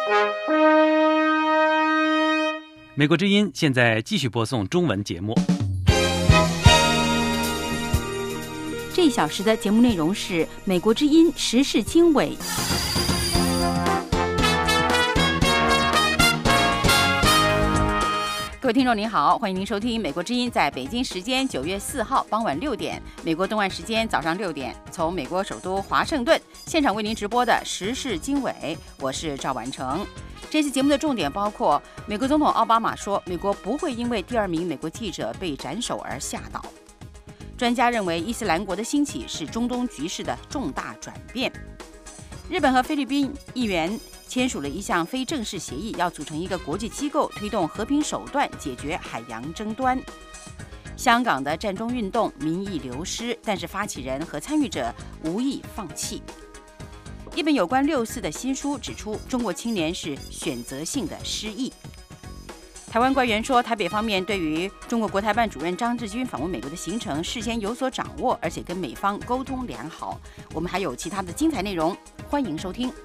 美国之音现在继续播送中文节目。 这一小时的节目内容是美国之音时事经纬。各位听众您好，欢迎您收听美国之音在北京时间9月4号傍晚6点，美国东岸时间早上6点，从美国首都华盛顿现场为您直播的时事经纬，我是赵婉成。这次节目的重点包括美国总统奥巴马说美国不会因为第2名美国记者被斩首而吓倒，专家认为伊斯兰国的兴起是中东局势的重大转变，日本和菲律宾议员签署了一项非正式协议，要组成一个国际机构推动和平手段解决海洋争端。香港的战中运动民意流失，但是发起人和参与者无意放弃。一本有关6·4的新书指出，中国青年是选择性的失忆。台湾官员说，台北方面对于中国国台办主任张志军访问美国的行程事先有所掌握，而且跟美方沟通良好。我们还有其他的精彩内容，欢迎收听。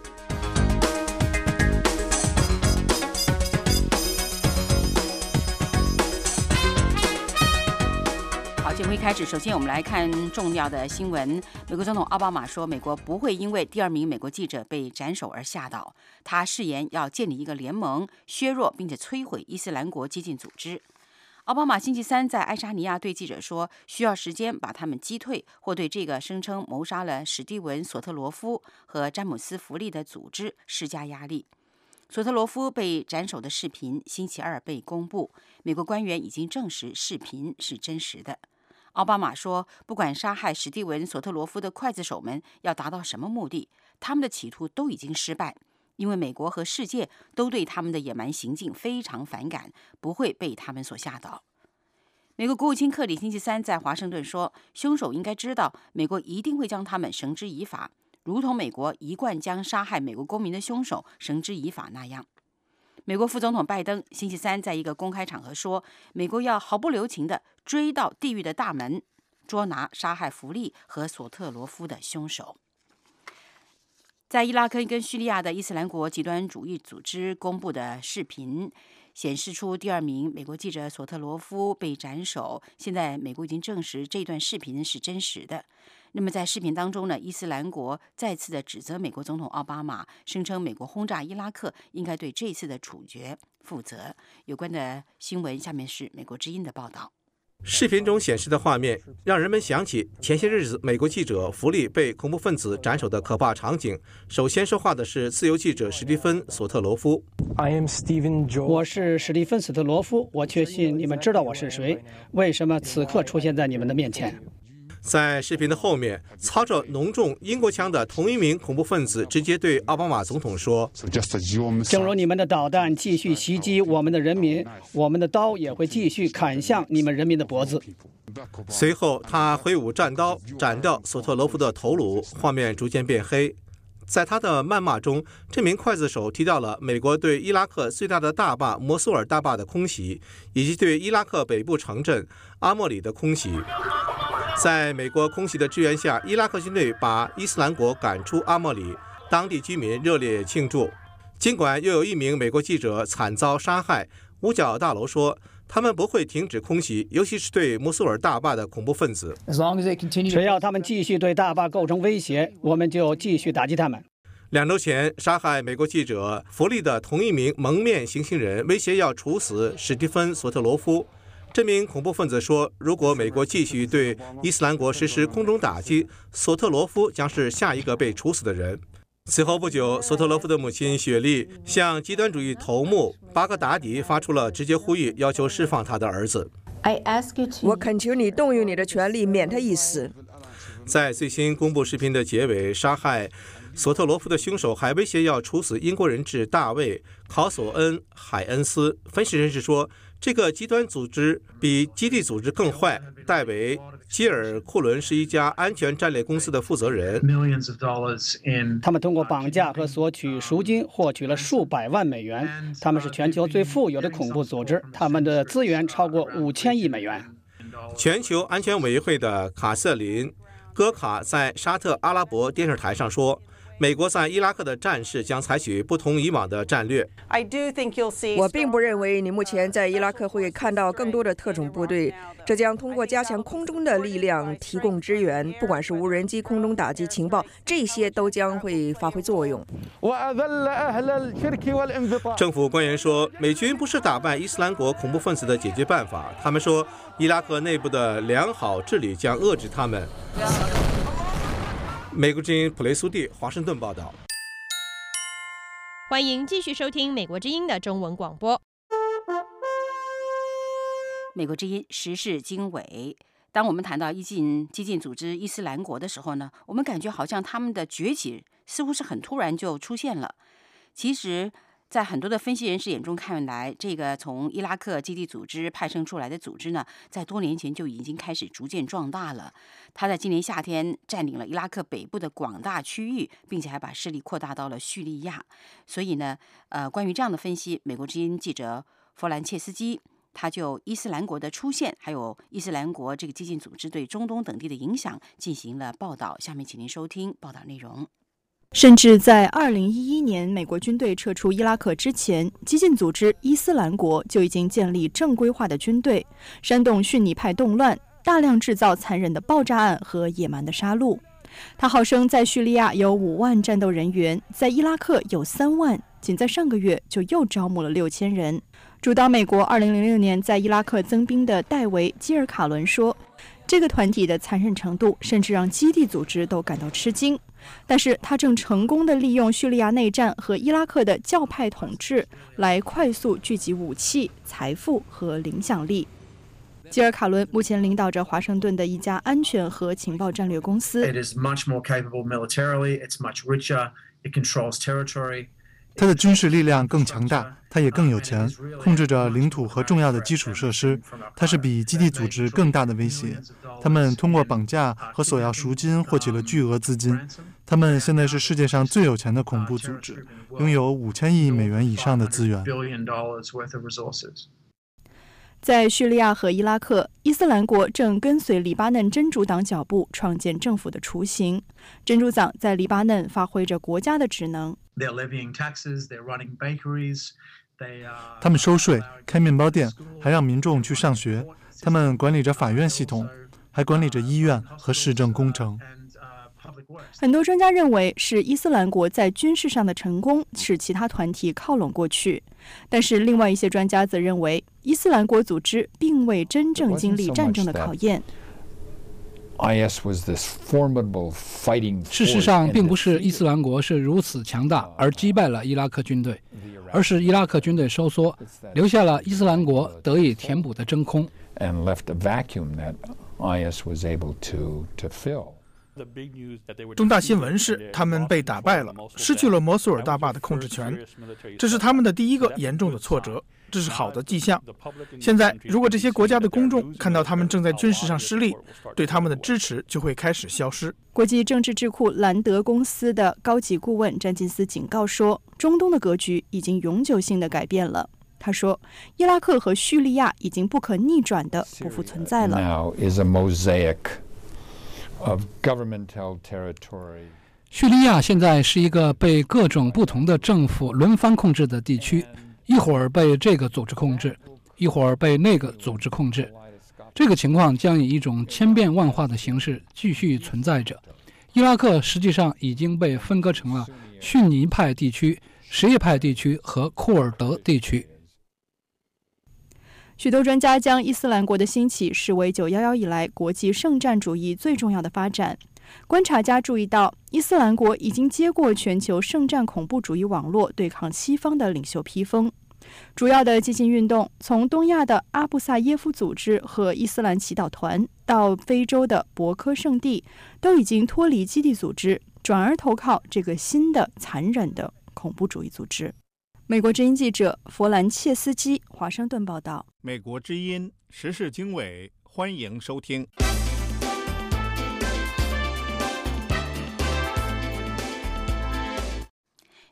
节目一开始，首先我们来看重要的新闻。美国总统奥巴马说，美国不会因为第2名美国记者被斩首而吓倒。他誓言要建立一个联盟，削弱并且摧毁伊斯兰国激进组织。奥巴马星期3在爱沙尼亚对记者说，需要时间把他们击退，或对这个声称谋杀了史蒂文·索特罗夫和詹姆斯·弗利的组织施加压力。索特罗夫被斩首的视频星期2被公布，美国官员已经证实视频是真实的。奥巴马说，不管杀害史蒂文·索特罗夫的刽子手们要达到什么目的，他们的企图都已经失败，因为美国和世界都对他们的野蛮行径非常反感，不会被他们所吓倒。美国国务卿克里星期3在华盛顿说，凶手应该知道美国一定会将他们绳之以法，如同美国一贯将杀害美国公民的凶手绳之以法那样。美国副总统拜登星期3在一个公开场合说，美国要毫不留情地追到地狱的大门，捉拿杀害弗利和索特罗夫的凶手。在伊拉克跟叙利亚的伊斯兰国极端主义组织公布的视频显示出第2名美国记者索特罗夫被斩首，现在美国已经证实这段视频是真实的。那么在视频当中呢，伊斯兰国再次的指责美国总统奥巴马，声称美国轰炸伊拉克应该对这次的处决负责。有关的新闻，下面是美国之音的报道。 视频中显示的画面让人们想起前些日子美国记者弗利被恐怖分子斩首的可怕场景。首先说话的是自由记者史蒂芬·索特罗夫。 我是史蒂芬·索特罗夫，我确信你们知道我是谁，为什么此刻出现在你们的面前。 在视频的后面，操着浓重英国腔的同一名恐怖分子直接对奥巴马总统说， 正如你们的导弹继续袭击我们的人民，我们的刀也会继续砍向你们人民的脖子。 随后他挥舞战刀斩掉索特罗夫的头颅，画面逐渐变黑。在他的谩骂中，这名刽子手提到了美国对伊拉克最大的大坝摩苏尔大坝的空袭，以及对伊拉克北部城镇阿莫里的空袭。在美国空袭的支援下，伊拉克军队把伊斯兰国赶出阿莫里，当地居民热烈庆祝。尽管又有1名美国记者惨遭杀害，五角大楼说他们不会停止空袭，尤其是对摩苏尔大坝的恐怖分子。 只要他们继续对大坝构成威胁，我们就继续打击他们。 2周前，杀害美国记者弗利的同一名蒙面行刑人威胁要处死史蒂芬·索特罗夫。这名恐怖分子说，如果美国继续对伊斯兰国实施空中打击，索特罗夫将是下一个被处死的人。此后不久，索特罗夫的母亲雪莉向极端主义头目巴格达迪发出了直接呼吁，要求释放他的儿子。 我恳求你动用你的权利，免他一死。 在最新公布视频的结尾，杀害索特罗夫的凶手还威胁要处死英国人质大卫·考索恩·海恩斯。分析人士说，这个极端组织比基地组织更坏。戴维·基尔库伦是一家安全战略公司的负责人。 他们通过绑架和索取赎金获取了数百万美元。他们是全球最富有的恐怖组织，他们的资源超过5000亿美元。 全球安全委员会的卡瑟琳·戈卡在沙特阿拉伯电视台上说， 美国在伊拉克的战事将采取不同以往的战略。 我并不认为你目前在伊拉克会看到更多的特种部队，这将通过加强空中的力量提供支援，不管是无人机、空中打击、情报，这些都将会发挥作用。 政府官员说，美军不是打败伊斯兰国恐怖分子的解决办法。他们说，伊拉克内部的良好治理将遏制他们。美国之音普雷苏蒂，华盛顿报道。 欢迎继续收听美国之音的中文广播。 美国之音时事经纬。当我们谈到激进组织伊斯兰国的时候呢，我们感觉好像他们的崛起似乎是很突然就出现了。其实在很多的分析人士眼中看来，这个从伊拉克基地组织派生出来的组织呢，在多年前就已经开始逐渐壮大了。他在今年夏天占领了伊拉克北部的广大区域，并且还把势力扩大到了叙利亚。所以呢，关于这样的分析，美国之音记者弗兰切斯基他就伊斯兰国的出现，还有伊斯兰国这个激进组织对中东等地的影响进行了报道。下面请您收听报道内容。 甚至在2011年美国军队撤出伊拉克之前，激进组织伊斯兰国就已经建立正规化的军队，煽动逊尼派动乱，大量制造残忍的爆炸案和野蛮的杀戮。他号称在叙利亚有5万战斗人员，在伊拉克有3万，仅在上个月就又招募了6000人。主导美国2006年在伊拉克增兵的戴维·基尔卡伦说，这个团体的残忍程度甚至让基地组织都感到吃惊。但是他正成功地利用叙利亚内战和伊拉克的教派统治来快速聚集武器、财富和影响力。基尔卡伦目前领导着华盛顿的一家安全和情报战略公司。 他的军事力量更强大，他也更有钱，控制着领土和重要的基础设施。他是比基地组织更大的威胁。他们通过绑架和索要赎金获取了巨额资金。他们现在是世界上最有钱的恐怖组织，拥有5000亿美元以上的资源。 在叙利亚和伊拉克，伊斯兰国正跟随黎巴嫩真主党脚步创建政府的雏形。真主党在黎巴嫩发挥着国家的职能。 他们收税、开面包店，还让民众去上学。他们管理着法院系统，还管理着医院和市政工程。 很多专家认为是伊斯兰国在军事上的成功使其他团体靠拢过去，但是另外一些专家则认为伊斯兰国组织并未真正经历战争的考验。 事实上，并不是伊斯兰国是如此强大而击败了伊拉克军队，而是伊拉克军队收缩，留下了伊斯兰国得以填补的真空。 重大新闻是他们被打败了，失去了摩苏尔大坝的控制权，这是他们的第一个严重的挫折，这是好的迹象。现在如果这些国家的公众看到他们正在军事上失利，对他们的支持就会开始消失。 国际政治智库兰德公司的高级顾问詹金斯警告说，中东的格局已经永久性的改变了。他说，伊拉克和叙利亚已经不可逆转的不复存在了。 叙利亚现在是一个被各种不同的政府轮番控制的地区，一会儿被这个组织控制，一会儿被那个组织控制。这个情况将以一种千变万化的形式继续存在着。伊拉克实际上已经被分割成了逊尼派地区、什叶派地区和库尔德地区。 许多专家将伊斯兰国的兴起视为911以来国际圣战主义最重要的发展。观察家注意到，伊斯兰国已经接过全球圣战恐怖主义网络对抗西方的领袖披风。主要的激进运动，从东亚的阿布萨耶夫组织和伊斯兰祈祷团，到非洲的博科圣地，都已经脱离基地组织，转而投靠这个新的残忍的恐怖主义组织。美国之音记者弗兰切斯基，华盛顿报道。 美国之音时事经纬，欢迎收听。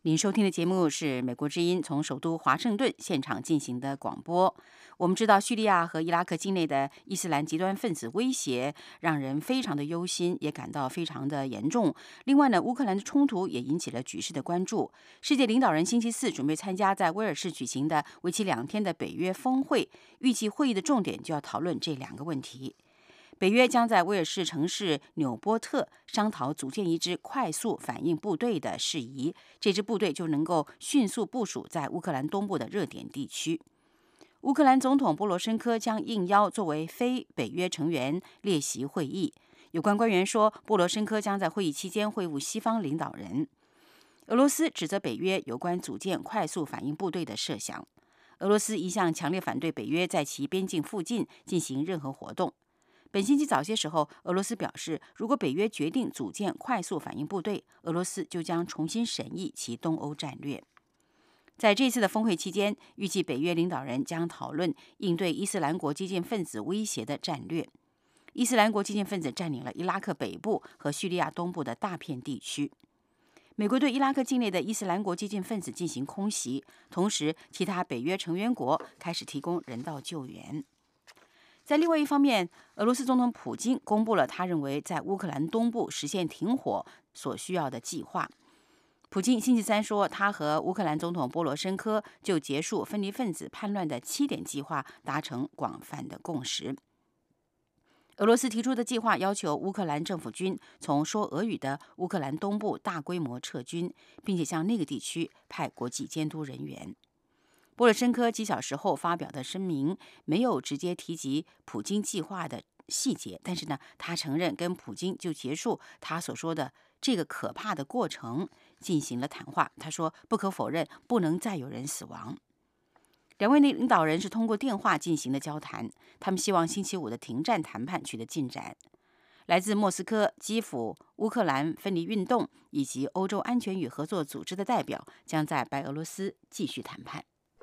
您收听的节目是美国之音从首都华盛顿现场进行的广播。我们知道叙利亚和伊拉克境内的伊斯兰极端分子威胁让人非常的忧心，也感到非常的严重。另外呢，乌克兰的冲突也引起了局势的关注。世界领导人星期四准备参加在威尔士举行的为期2天的北约峰会，预计会议的重点就要讨论这2个问题。北约将在威尔士城市纽波特商讨组建一支快速反应部队的事宜，这支部队就能够迅速部署在乌克兰东部的热点地区。乌克兰总统波罗申科将应邀作为非北约成员列席会议。有关官员说，波罗申科将在会议期间会晤西方领导人。俄罗斯指责北约有关组建快速反应部队的设想。俄罗斯一向强烈反对北约在其边境附近进行任何活动。本星期早些时候，俄罗斯表示，如果北约决定组建快速反应部队，俄罗斯就将重新审议其东欧战略。在这次的峰会期间，预计北约领导人将讨论应对伊斯兰国激进分子威胁的战略。伊斯兰国激进分子占领了伊拉克北部和叙利亚东部的大片地区。美国对伊拉克境内的伊斯兰国激进分子进行空袭，同时其他北约成员国开始提供人道救援。在另外一方面，俄罗斯总统普京公布了他认为在乌克兰东部实现停火所需要的计划。普京星期三说，他和乌克兰总统波罗申科就结束分离分子叛乱的7点计划达成广泛的共识。俄罗斯提出的计划要求乌克兰政府军从说俄语的乌克兰东部大规模撤军，并且向那个地区派国际监督人员。波罗申科几小时后发表的声明没有直接提及普京计划的细节，但是呢，他承认跟普京就结束他所说的这个可怕的过程进行了谈话。他说，不可否认，不能再有人死亡。2位领导人是通过电话进行的交谈，他们希望星期五的停战谈判取得进展。来自莫斯科、基辅、乌克兰分离运动以及欧洲安全与合作组织的代表将在白俄罗斯继续谈判。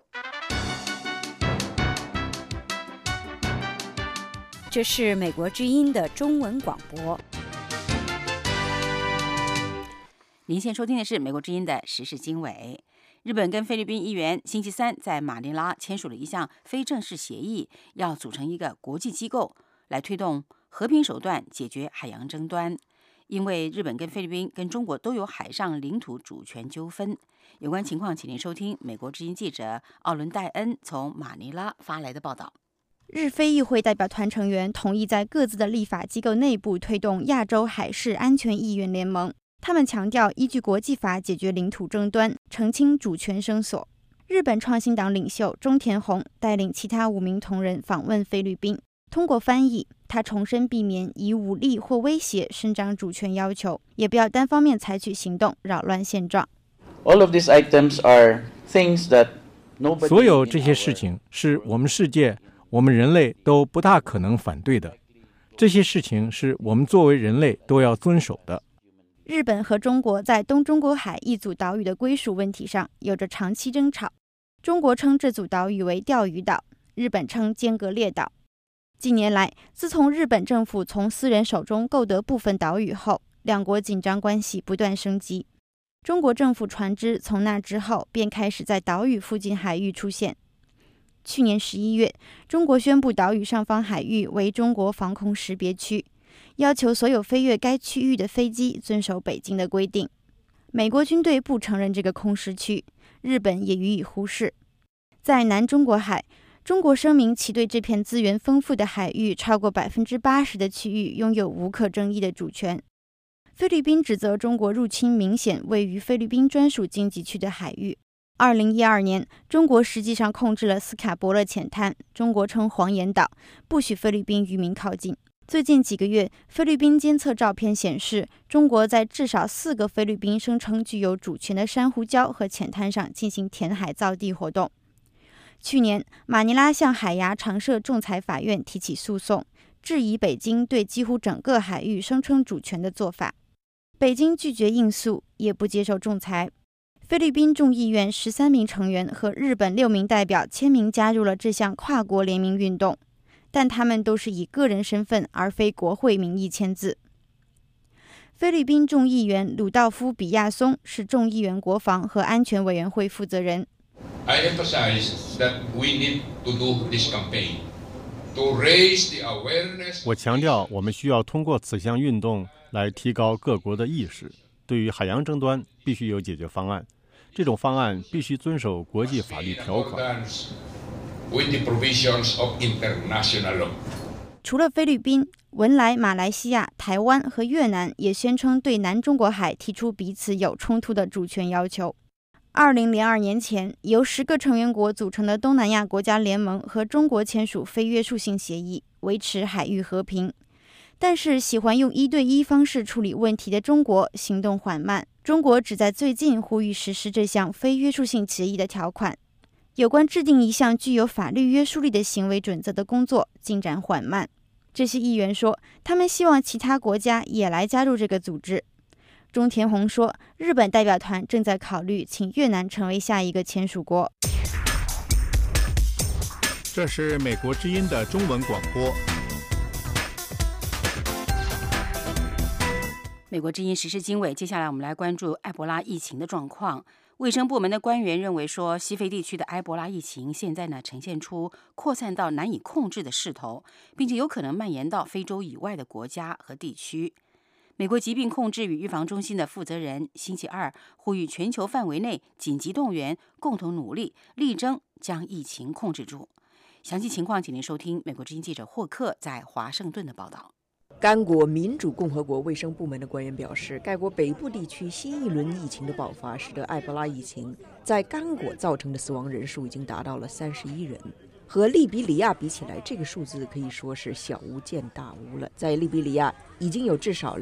这是美国之音的中文广播。 您现在收听的是美国之音的时事经纬。日本跟菲律宾议员星期三在马尼拉签署了一项非正式协议，要组成一个国际机构来推动和平手段解决海洋争端。因为日本跟菲律宾跟中国都有海上领土主权纠纷。有关情况，请您收听美国之音记者奥伦戴恩从马尼拉发来的报道。 日非议会代表团成员同意在各自的立法机构内部推动亚洲海事安全议员联盟。他们强调依据国际法解决领土争端，澄清主权声索。日本创新党领袖中田宏带领其他5名同仁访问菲律宾。通过翻译，他重申避免以武力或威胁伸张主权要求，也不要单方面采取行动扰乱现状。 所有这些事情是我们世界、我们人类都不大可能反对的。这些事情是我们作为人类都要遵守的。 日本和中国在东中国海一组岛屿的归属问题上有着长期争吵。中国称这组岛屿为钓鱼岛，日本称尖阁列岛。近年来，自从日本政府从私人手中购得部分岛屿后，两国紧张关系不断升级。中国政府船只从那之后便开始在岛屿附近海域出现。去年11月，中国宣布岛屿上方海域为中国防空识别区，要求所有飞越该区域的飞机遵守北京的规定。美国军队不承认这个空识区，日本也予以忽视。在南中国海，中国声明其对这片资源丰富的海域超过80%的区域拥有无可争议的主权。菲律宾指责中国入侵明显位于菲律宾专属经济区的海域。2012年，中国实际上控制了斯卡伯勒浅滩，中国称黄岩岛，不许菲律宾渔民靠近。最近几个月，菲律宾监测照片显示，中国在至少4个菲律宾声称具有主权的珊瑚礁和浅滩上进行填海造地活动。去年，马尼拉向海牙常设仲裁法院提起诉讼，质疑北京对几乎整个海域声称主权的做法。北京拒绝应诉，也不接受仲裁。菲律宾众议院13名成员和日本6名代表签名加入了这项跨国联名运动，但他们都是以个人身份而非国会名义签字。菲菲律宾众议员鲁道夫·比亚松是众议员国防和安全委员会负责人。 I emphasize that we need to do this campaign to raise the awareness. 我强调，我们需要通过此项运动来提高各国的意识。对于海洋争端，必须有解决方案。这种方案必须遵守国际法律条款。 除了菲律宾，文莱、马来西亚、台湾和越南也宣称对南中国海提出彼此有冲突的主权要求。2002年前，由10个成员国组成的东南亚国家联盟和中国签署非约束性协议，维持海域和平。但是，喜欢用1对1方式处理问题的中国行动缓慢。中国只在最近呼吁实施这项非约束性协议的条款。有关制定一项具有法律约束力的行为准则的工作进展缓慢。这些议员说，他们希望其他国家也来加入这个组织。中田宏说，日本代表团正在考虑请越南成为下一个签署国。 这是美国之音的中文广播。 美国之音时事经纬，接下来我们来关注埃博拉疫情的状况。卫生部门的官员认为说，西非地区的埃博拉疫情现在呈现出扩散到难以控制的势头，并且有可能蔓延到非洲以外的国家和地区。美国疾病控制与预防中心的负责人星期二呼吁全球范围内紧急动员，共同努力，力争将疫情控制住。详细情况，请您收听美国之音记者霍克在华盛顿的报道。 刚果民主共和国卫生部门的官员表示，该国北部地区新一轮疫情的爆发，使得埃博拉疫情在刚果造成的死亡人数已经达到了31人。和利比里亚比起来，这个数字可以说是小巫见大巫了。在利比里亚，已经有至少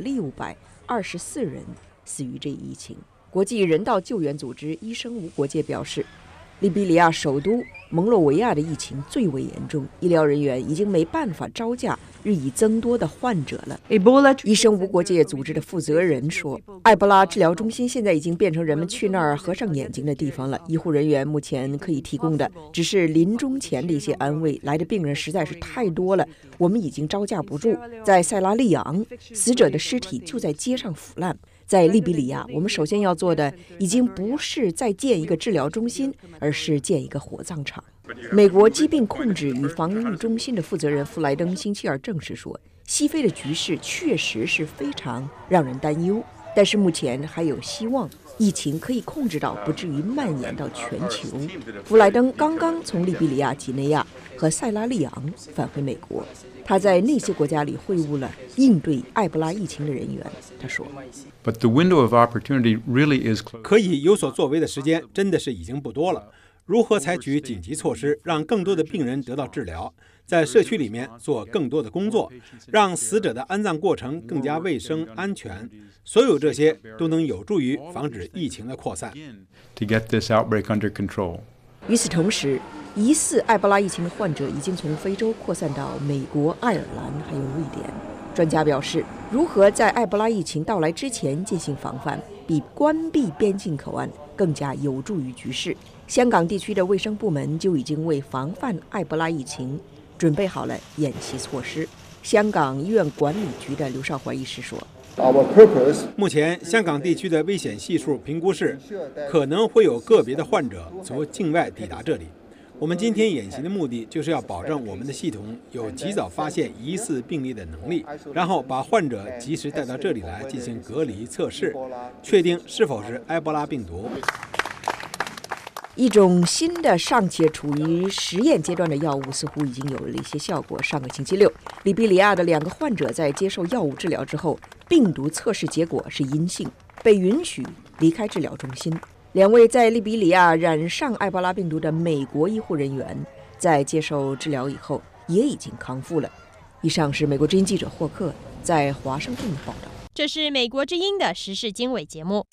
624人死于这一疫情。国际人道救援组织医生无国界表示，利比里亚首都蒙洛维亚的疫情最为严重，医疗人员已经没办法招架日益增多的患者了。医生无国界组织的负责人说，埃博拉治疗中心现在已经变成人们去那儿合上眼睛的地方了。医护人员目前可以提供的只是临终前的一些安慰，来的病人实在是太多了，我们已经招架不住。在塞拉利昂，死者的尸体就在街上腐烂。在利比里亚，我们首先要做的已经不是再建一个治疗中心，而是建一个火葬场。美国疾病控制与防御中心的负责人弗莱登星期二证实说，西非的局势确实是非常让人担忧，但是目前还有希望疫情可以控制到不至于蔓延到全球。弗莱登刚刚从利比里亚、几内亚和塞拉利昂返回美国，他在那些国家里会晤了应对埃博拉疫情的人员。他说， But the window of opportunity really is closed. 可以有所作为的时间真的是已经不多了。如何采取紧急措施，让更多的病人得到治疗，在社区里面做更多的工作，让死者的安葬过程更加卫生安全，所有这些都能有助于防止疫情的扩散。 To get this outbreak under control. 与此同时，疑似埃博拉疫情的患者已经从非洲扩散到美国、爱尔兰还有瑞典。专家表示，如何在埃博拉疫情到来之前进行防范，比关闭边境口岸更加有助于局势。香港地区的卫生部门就已经为防范埃博拉疫情准备好了演习措施。香港医院管理局的刘少华医师说， 目前香港地区的危险系数评估是，可能会有个别的患者从境外抵达这里。我们今天演习的目的就是要保证我们的系统有及早发现疑似病例的能力，然后把患者及时带到这里来进行隔离测试，确定是否是埃博拉病毒。 一种新的尚且处于实验阶段的药物似乎已经有了一些效果。上个星期六，利比里亚的2个患者在接受药物治疗之后，病毒测试结果是阴性，被允许离开治疗中心。2位在利比里亚染上埃博拉病毒的美国医护人员在接受治疗以后也已经康复了。以上是美国之音记者霍克在华盛顿的报道。 这是美国之音的时事经纬节目。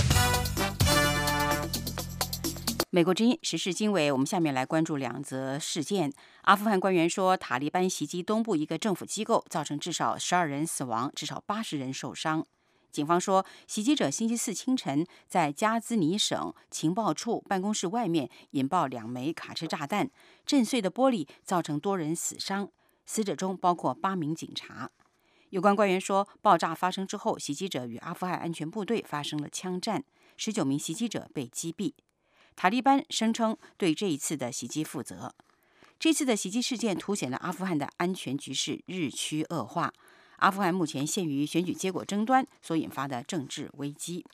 美国之音时事经纬，我们下面来关注2则事件。阿富汗官员说，塔利班袭击东部一个政府机构，造成至少12人死亡，至少80人受伤。警方说，袭击者星期四清晨在加兹尼省情报处办公室外面引爆2枚卡车炸弹，震碎的玻璃造成多人死伤，死者中包括8名警察。 有关官员说，爆炸发生之后，袭击者与阿富汗安全部队发生了枪战，19名袭击者被击毙。塔利班声称对这一次的袭击负责。这次的袭击事件凸显了阿富汗的安全局势日趋恶化。阿富汗目前陷于选举结果争端所引发的政治危机。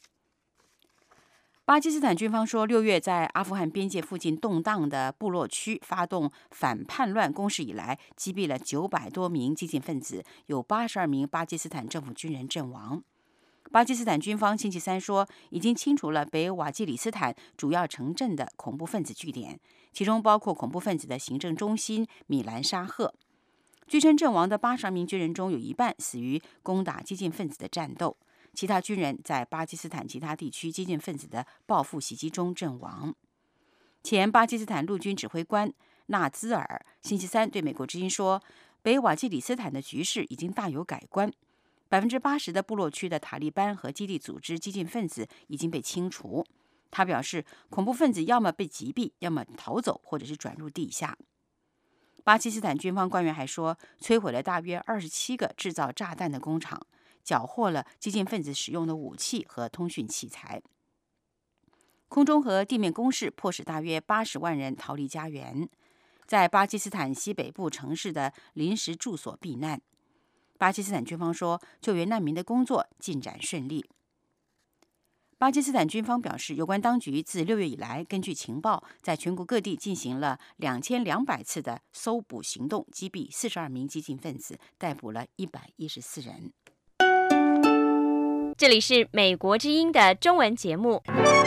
巴基斯坦军方说，6月在阿富汗边界附近动荡的部落区发动反叛乱攻势以来，击毙了900多名激进分子，有82名巴基斯坦政府军人阵亡。巴基斯坦军方星期三说，已经清除了北瓦基里斯坦主要城镇的恐怖分子据点，其中包括恐怖分子的行政中心米兰沙赫。据称，阵亡的82名军人中有一半死于攻打激进分子的战斗。其他军人在巴基斯坦其他地区激进分子的报复袭击中阵亡。前巴基斯坦陆军指挥官纳兹尔星期三对美国之音说，北瓦基里斯坦的局势已经大有改观，80%的部落区的塔利班和基地组织激进分子已经被清除。他表示，恐怖分子要么被击毙，要么逃走，或者是转入地下。巴基斯坦军方官员还说，摧毁了大约27个制造炸弹的工厂，缴获了激进分子使用的武器和通讯器材。空中和地面攻势迫使大约80万人逃离家园，在巴基斯坦西北部城市的临时住所避难。巴基斯坦军方说，救援难民的工作进展顺利。巴基斯坦军方表示，有关当局自6月以来，根据情报，在全国各地进行了2200次的搜捕行动，击毙42名激进分子，逮捕了114人。 这里是美国之音的中文节目，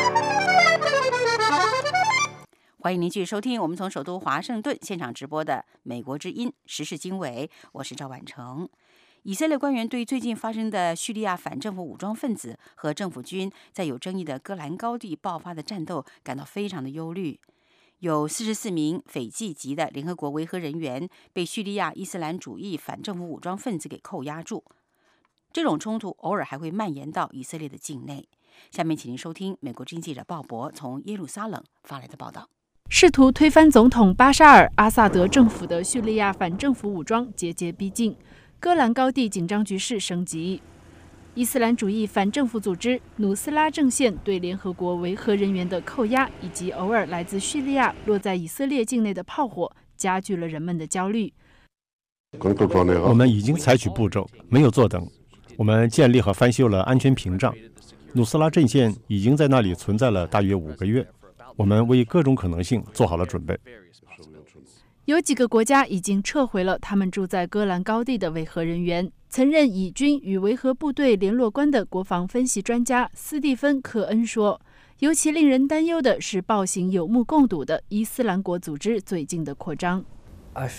欢迎您继续收听我们从首都华盛顿现场直播的美国之音时事经纬，我是赵婉成。以色列官员对最近发生的叙利亚反政府武装分子和政府军在有争议的戈兰高地爆发的战斗感到非常的忧虑。有44名斐济籍的联合国维和人员被叙利亚伊斯兰主义反政府武装分子给扣押住。这种冲突偶尔还会蔓延到以色列的境内。下面请您收听美国之音记者鲍勃从耶路撒冷发来的报道。 试图推翻总统巴沙尔·阿萨德政府的叙利亚反政府武装节节逼近，戈兰高地紧张局势升级。伊斯兰主义反政府组织努斯拉阵线对联合国维和人员的扣押，以及偶尔来自叙利亚落在以色列境内的炮火，加剧了人们的焦虑。 我们已经采取步骤，没有坐等。我们建立和翻修了安全屏障。努斯拉阵线已经在那里存在了大约5个月。我们为各种可能性做好了准备。 有几个国家已经撤回了他们住在戈兰高地的维和人员。曾任以军与维和部队联络官的国防分析专家斯蒂芬·克恩说，尤其令人担忧的是暴行有目共睹的伊斯兰国组织最近的扩张。 我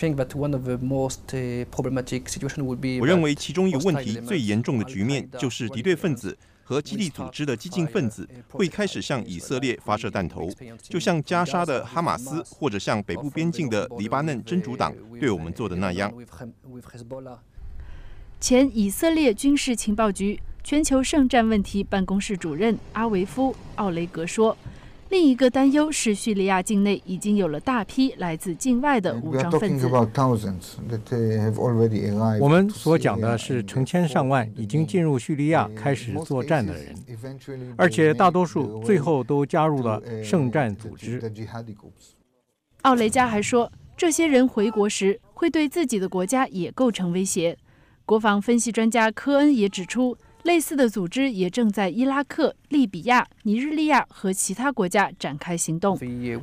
认为其中一个问题最严重的局面就是敌对分子和基地组织的激进分子会开始向以色列发射弹头，就像加沙的哈马斯或者像北部边境的黎巴嫩真主党对我们做的那样。 前以色列军事情报局全球圣战问题办公室主任阿维夫·奥雷格说，另一个担忧是叙利亚境内已经有了大批来自境外的武装分子。 我们所讲的是成千上万已经进入叙利亚开始作战的人，而且大多数最后都加入了圣战组织。 奥雷加还说，这些人回国时会对自己的国家也构成威胁。国防分析专家科恩也指出，类似的组织也正在伊拉克、利比亚、尼日利亚和其他国家展开行动。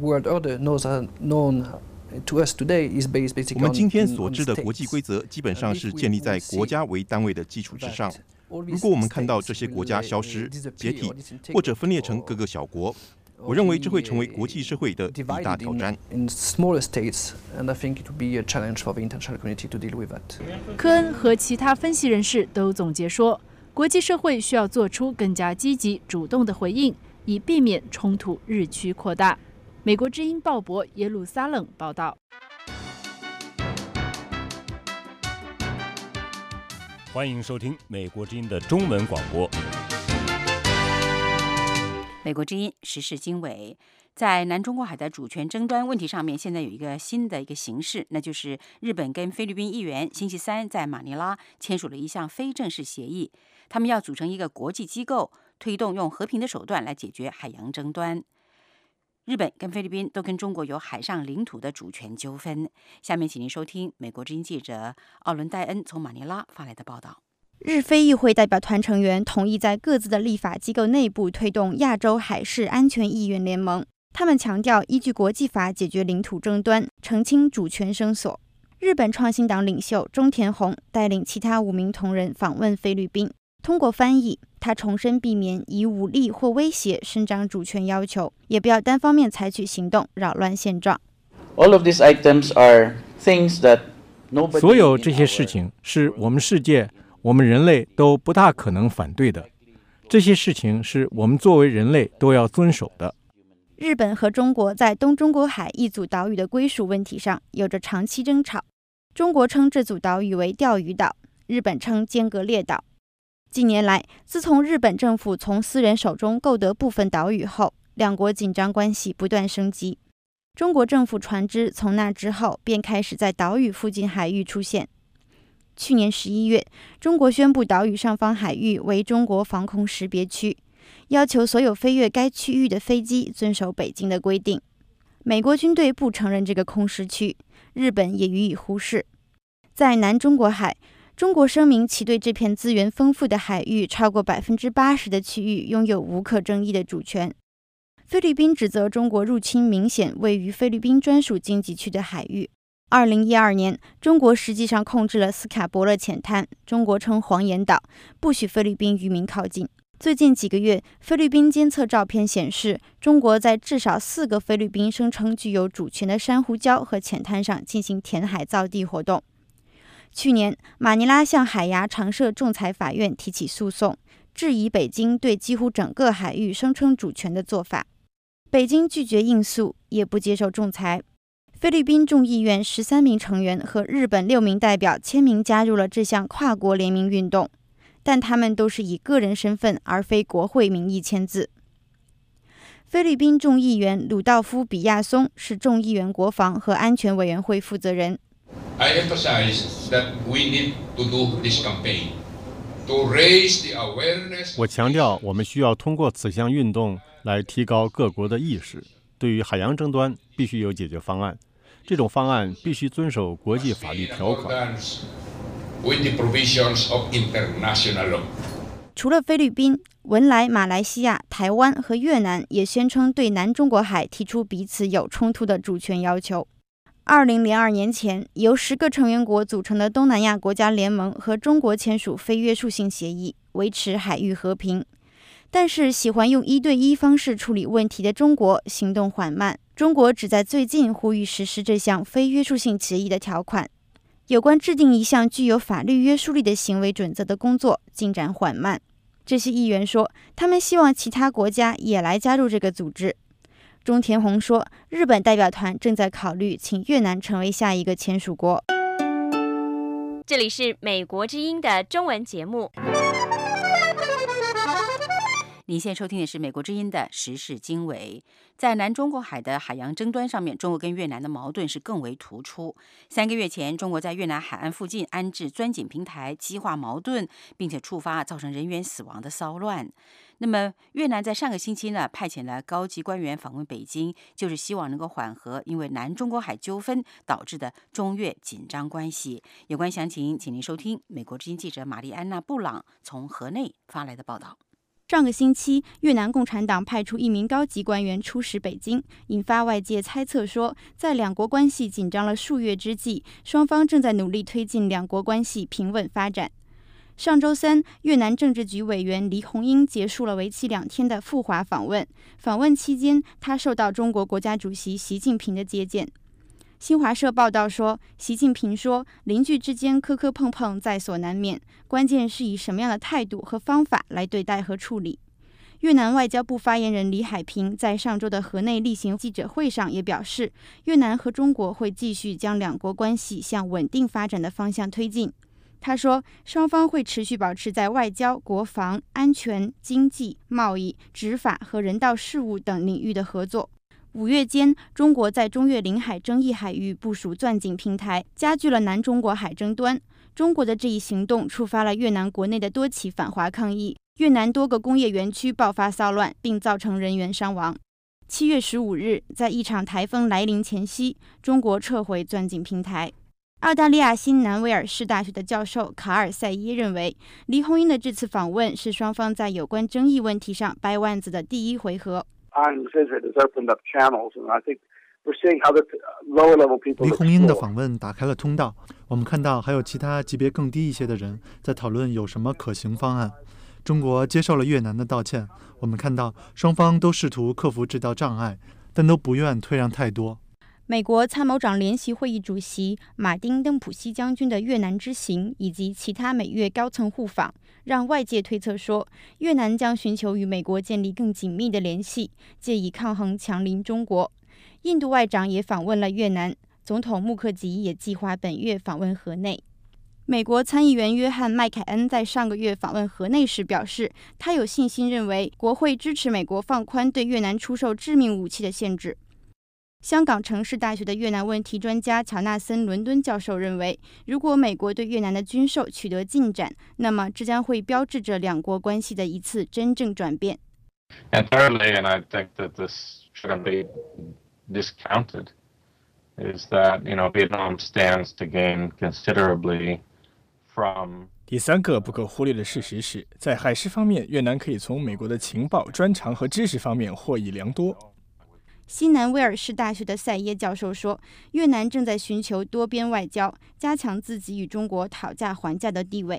我们今天所知的国际规则基本上是建立在国家为单位的基础之上。如果我们看到这些国家消失、解体或者分裂成各个小国，我认为这会成为国际社会的一大挑战。 科恩和其他分析人士都总结说，国际社会需要做出更加积极主动的回应，以避免冲突日趋扩大。美国之音鲍勃耶路撒冷报道。 欢迎收听美国之音的中文广播。 美国之音时事经纬，在南中国海的主权争端问题上面，现在有一个新的形势，那就是日本跟菲律宾议员星期三在马尼拉签署了一项非正式协议，他们要组成一个国际机构，推动用和平的手段来解决海洋争端。日本跟菲律宾都跟中国有海上领土的主权纠纷。下面请您收听美国之音记者奥伦戴恩从马尼拉发来的报道。 日菲议会代表团成员同意在各自的立法机构内部推动亚洲海事安全议员联盟。他们强调依据国际法解决领土争端，澄清主权声索。日本创新党领袖中田宏带领其他5名同仁访问菲律宾。通过翻译，他重申避免以武力或威胁伸张主权要求，也不要单方面采取行动扰乱现状。 所有这些事情是我们世界、我们人类都不大可能反对的。这些事情是我们作为人类都要遵守的。 日本和中国在东中国海一组岛屿的归属问题上有着长期争吵。中国称这组岛屿为钓鱼岛，日本称尖阁列岛。近年来，自从日本政府从私人手中购得部分岛屿后，两国紧张关系不断升级。中国政府船只从那之后便开始在岛屿附近海域出现。去年11月，中国宣布岛屿上方海域为中国防空识别区，要求所有飞越该区域的飞机遵守北京的规定。美国军队不承认这个空识区，日本也予以忽视。在南中国海，中国声明其对这片资源丰富的海域超过80%的区域拥有无可争议的主权。菲律宾指责中国入侵明显位于菲律宾专属经济区的海域。2012年，中国实际上控制了斯卡伯勒浅滩，中国称黄岩岛，不许菲律宾渔民靠近。最近几个月，菲律宾监测照片显示，中国在至少4个菲律宾声称具有主权的珊瑚礁和浅滩上进行填海造地活动。去年，马尼拉向海牙常设仲裁法院提起诉讼，质疑北京对几乎整个海域声称主权的做法。北京拒绝应诉，也不接受仲裁。菲律宾众议院13名成员和日本6名代表签名加入了这项跨国联名运动，但他们都是以个人身份而非国会名义签字。菲律宾众议员鲁道夫·比亚松是众议员国防和安全委员会负责人。 I emphasize that we need to do this campaign to raise the awareness. 我强调，我们需要通过此项运动来提高各国的意识。对于海洋争端，必须有解决方案。这种方案必须遵守国际法律条款。 除了菲律宾，文莱、马来西亚、台湾和越南也宣称对南中国海提出彼此有冲突的主权要求。2002年前，由10个成员国组成的东南亚国家联盟和中国签署非约束性协议，维持海域和平。但是，喜欢用1对1方式处理问题的中国行动缓慢。中国只在最近呼吁实施这项非约束性协议的条款。有关制定一项具有法律约束力的行为准则的工作进展缓慢。这些议员说，他们希望其他国家也来加入这个组织。中田宏说，日本代表团正在考虑请越南成为下一个签署国。 这里是美国之音的中文节目。 您现在收听的是美国之音的时事经纬。在南中国海的海洋争端上面，中国跟越南的矛盾是更为突出。3个月前，中国在越南海岸附近安置钻井平台，激化矛盾，并且触发造成人员死亡的骚乱。那么，越南在上个星期呢，派遣了高级官员访问北京，就是希望能够缓和因为南中国海纠纷导致的中越紧张关系。有关详情，请您收听美国之音记者玛丽安娜·布朗从河内发来的报道。 上个星期，越南共产党派出1名高级官员出使北京，引发外界猜测说，在两国关系紧张了数月之际，双方正在努力推进两国关系平稳发展。上周三，越南政治局委员黎红英结束了为期2天的赴华访问。访问期间，他受到中国国家主席习近平的接见。新华社报道说，习近平说，邻居之间磕磕碰碰在所难免，关键是以什么样的态度和方法来对待和处理。越南外交部发言人李海平在上周的河内例行记者会上也表示，越南和中国会继续将两国关系向稳定发展的方向推进。 他说，双方会持续保持在外交、国防、安全、经济、贸易、执法和人道事务等领域的合作。5月间，中国在中越领海争议海域部署钻井平台，加剧了南中国海争端。中国的这一行动触发了越南国内的多起反华抗议，越南多个工业园区爆发骚乱，并造成人员伤亡。7月15日，在一场台风来临前夕，中国撤回钻井平台。澳大利亚新南威尔士大学的教授卡尔塞耶认为，黎红英的这次访问是双方在有关争议问题上掰腕子的第一回合。 黎红英的访问打开了通道，我们看到还有其他级别更低一些的人在讨论有什么可行方案。中国接受了越南的道歉，我们看到双方都试图克服这道障碍，但都不愿退让太多。 美国参谋长联席会议主席马丁·邓普西将军的越南之行以及其他美越高层互访，让外界推测说，越南将寻求与美国建立更紧密的联系，借以抗衡强邻中国。印度外长也访问了越南，总统穆克吉也计划本月访问河内。美国参议员约翰·麦凯恩在上个月访问河内时表示，他有信心认为国会支持美国放宽对越南出售致命武器的限制。香港城市大学的越南问题专家乔纳森·伦敦教授认为，如果美国对越南的军售取得进展，那么这将会标志着两国关系的一次真正转变。 And thirdly, and I think that this shouldn't be discounted, is that, Vietnam stands to gain considerably from 第三个不可忽略的事实是，在海事方面，越南可以从美国的情报、专长和知识方面获益良多。 西南威尔士大学的塞耶教授说，越南正在寻求多边外交，加强自己与中国讨价还价的地位。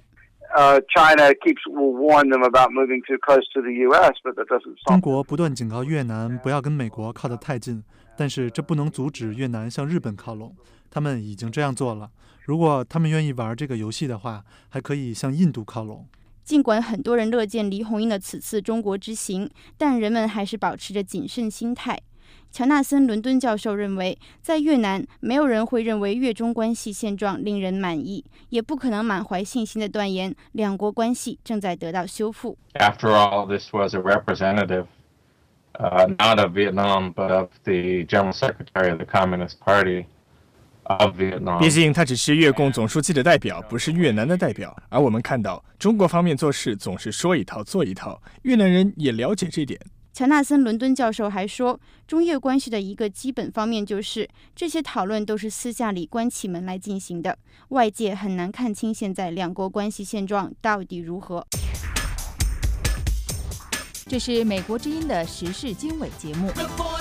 中国不断警告越南不要跟美国靠得太近，但是这不能阻止越南向日本靠拢。他们已经这样做了，如果他们愿意玩这个游戏的话，还可以向印度靠拢。 尽管很多人乐见黎红英的此次中国之行，但人们还是保持着谨慎心态。乔纳森·伦敦教授认为，在越南，没有人会认为越中关系现状令人满意，也不可能满怀信心地断言两国关系正在得到修复。 After all, this was a representative, not of Vietnam, but of the General Secretary of the Communist Party of Vietnam. 毕竟他只是越共总书记的代表，不是越南的代表。而我们看到，中国方面做事总是说一套做一套，越南人也了解这点。 乔纳森·伦敦教授还说，中越关系的一个基本方面就是这些讨论都是私下里关起门来进行的，外界很难看清现在两国关系现状到底如何。 这是美国之音的时事经纬节目。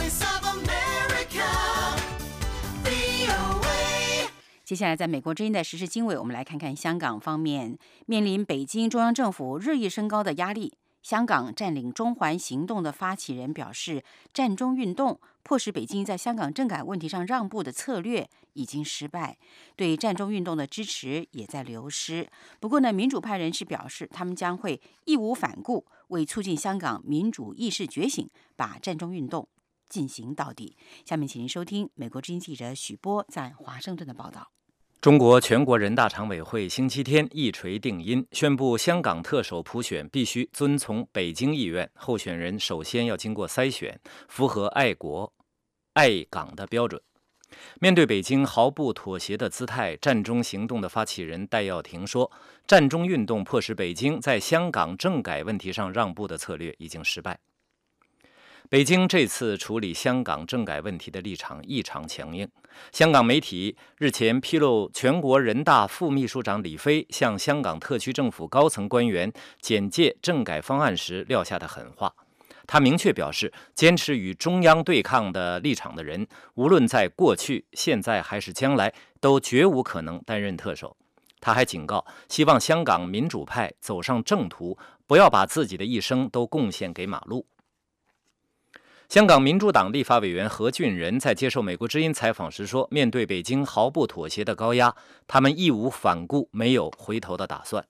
接下来，在美国之音的时事经纬，我们来看看香港方面面临北京中央政府日益升高的压力。香港占领中环行动的发起人表示，占中运动迫使北京在香港政改问题上让步的策略已经失败，对占中运动的支持也在流失。不过呢，民主派人士表示，他们将会义无反顾，为促进香港民主意识觉醒，把占中运动进行到底。下面请您收听美国之音记者许波在华盛顿的报道。 中国全国人大常委会星期天一锤定音，宣布香港特首普选必须遵从北京意愿，候选人首先要经过筛选，符合爱国、爱港的标准。面对北京毫不妥协的姿态，占中行动的发起人戴耀廷说，占中运动迫使北京在香港政改问题上让步的策略已经失败。北京这次处理香港政改问题的立场异常强硬。香港媒体日前披露，全国人大副秘书长李飞向香港特区政府高层官员简介政改方案时撂下的狠话。他明确表示，坚持与中央对抗的立场的人，无论在过去、现在还是将来，都绝无可能担任特首。他还警告，希望香港民主派走上正途，不要把自己的一生都贡献给马路。香港民主党立法委员何俊仁在接受美国之音采访时说，面对北京毫不妥协的高压，他们义无反顾，没有回头的打算。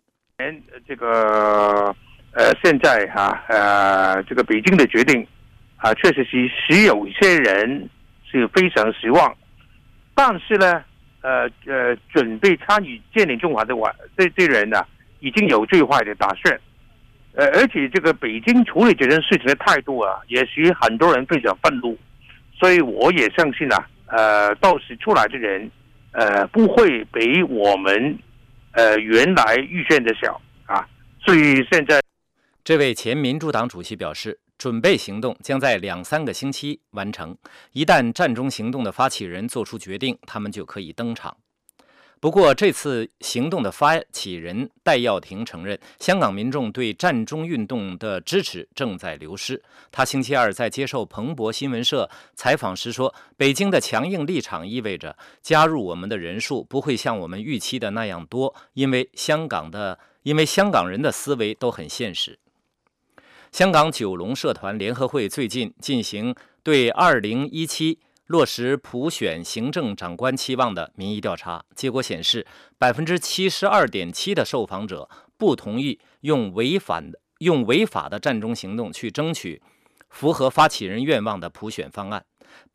现在这个北京的决定确实是使有些人是非常失望，但是呢准备参与建立中华的这人呢，已经有最坏的打算。而且这个北京处理这件事情的态度啊，也使很多人非常愤怒。所以我也相信啊，到时出来的人，不会比我们原来预算的小啊。所以现在， 这位前民主党主席表示，准备行动将在2-3个星期完成。一旦战中行动的发起人做出决定，他们就可以登场。不过，这次行动的发起人戴耀廷承认，香港民众对战中运动的支持正在流失。他星期二在接受彭博新闻社采访时说，北京的强硬立场意味着加入我们的人数不会像我们预期的那样多，因为香港人的思维都很现实。香港九龙社团联合会最近进行对2017落实普选行政长官期望的民意调查，结果显示 72.7% 的受访者不同意用违法的战中行动去争取符合发起人愿望的普选方案。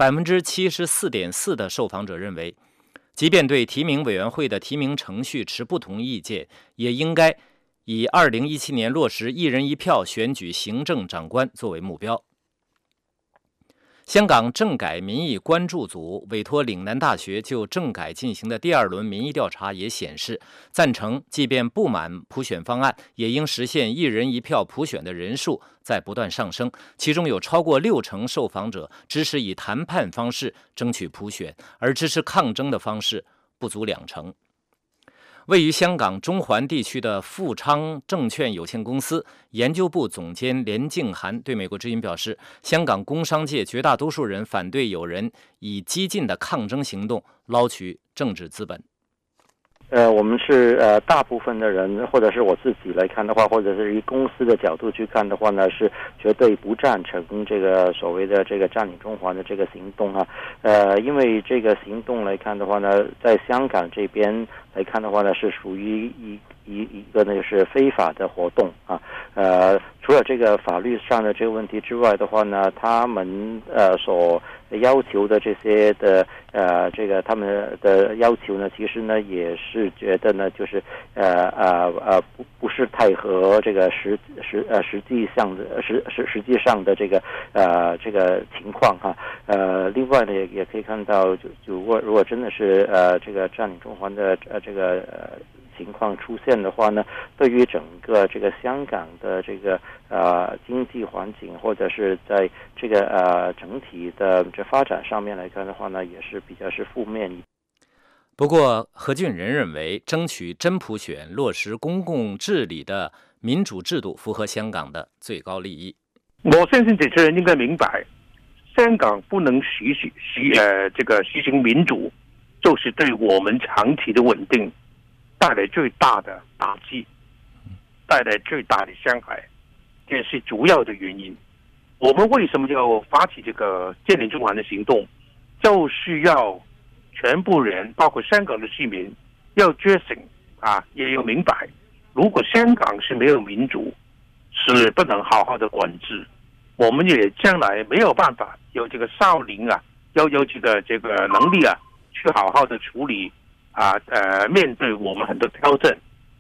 74.4% 的受访者认为，即便对提名委员会的提名程序持不同意见，也应该以2017年落实1人1票选举行政长官作为目标。香港政改民意关注组委托岭南大学就政改进行的第2轮民意调查也显示，赞成即便不满普选方案，也应实现1人1票普选的人数在不断上升，其中有超过60%受访者支持以谈判方式争取普选，而支持抗争的方式不足20%。位于香港中环地区的富昌证券有限公司研究部总监连静涵对美国之音表示，香港工商界绝大多数人反对有人以激进的抗争行动捞取政治资本。 我们是大部分的人，或者是我自己来看的话，或者是以公司的角度去看的话呢，是绝对不赞成这个所谓的这个占领中环的这个行动啊。因为这个行动来看的话呢，在香港这边来看的话呢，是属于一个呢就是非法的活动啊。除了这个法律上的这个问题之外的话呢，他们所要求的这些的这个他们的要求呢，其实呢也是觉得呢就是不是太和这个实际上的这个情况哈。另外呢也可以看到，如果真的是这个占领中环的这个情况出现的话呢，对于整个这个香港的这个经济环境，或者是在这个整体的这发展上面来看的话呢，也是比较是负面。 不过，何俊仁认为，争取真普选、落实公共治理的民主制度符合香港的最高利益。 我相信这些人应该明白，香港不能实行民主，就是对我们长期的稳定带来最大的打击，带来最大的伤害，这是主要的原因。我们为什么要发起这个建立中环的行动，就是要全部人，包括香港的市民，要觉醒啊，也要明白，如果香港是没有民主，是不能好好的管治，我们也将来没有办法有这个少龄啊，有这个能力啊，去好好的处理面对我们很多挑战。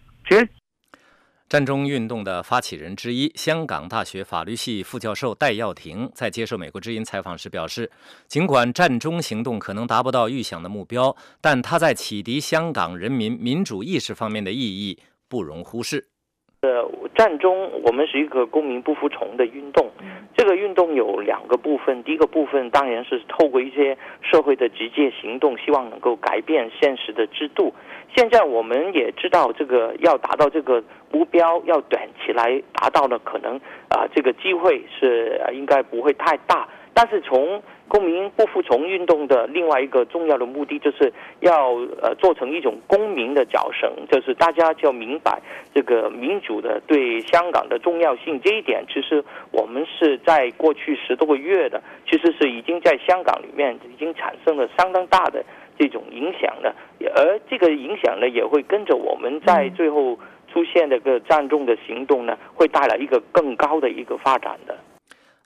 战中运动的发起人之一，香港大学法律系副教授戴耀廷在接受美国之音采访时表示，尽管战中行动可能达不到预想的目标，但他在启迪香港人民民主意识方面的意义不容忽视。 战中我们是一个公民不服从的运动，这个运动有2个部分。第一个部分当然是透过一些社会的直接行动，希望能够改变现实的制度。现在我们也知道，这个要达到这个目标，要短期来达到的，可能这个机会是应该不会太大。但是从公民不服从运动的另外一个重要的目的，就是要做成一种公民的脚绳，就是大家就要明白这个民主的对香港的重要性。这一点其实我们是在过去10多个月的，其实是已经在香港里面已经产生了相当大的这种影响了，而这个影响呢，也会跟着我们在最后出现这个战中的行动呢，会带来一个更高的一个发展的。